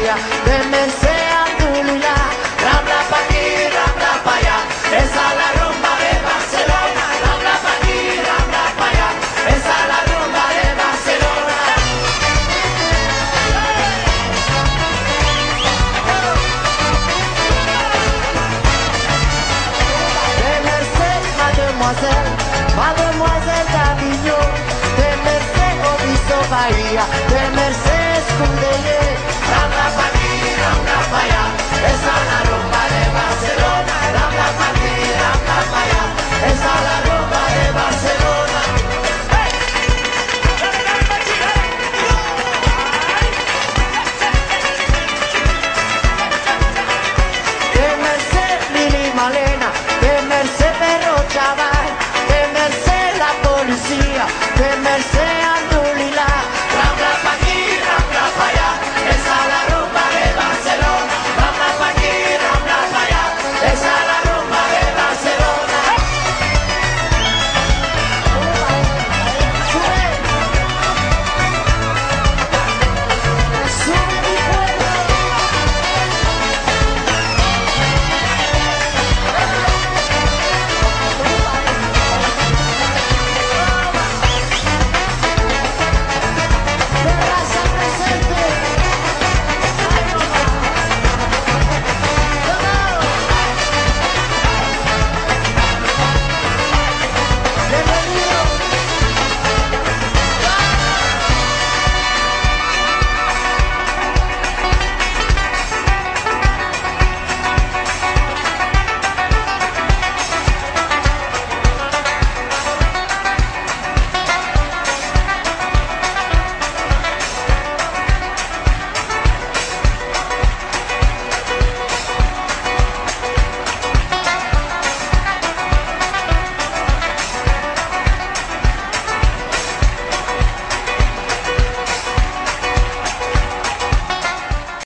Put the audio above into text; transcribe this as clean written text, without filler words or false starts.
Bahía, de Merced a Tulula, rambla pa' aquí, rambla pa' allá, esa es la rumba de Barcelona, rambla pa' aquí, rambla pa' allá, esa es la rumba de Barcelona. De Merced, mademoiselle, mademoiselle d'Avignon, de Merced, Obiso Bahía, de Merced, Escudellé, rambla pa' aquí, rambla pa' allá, esa es la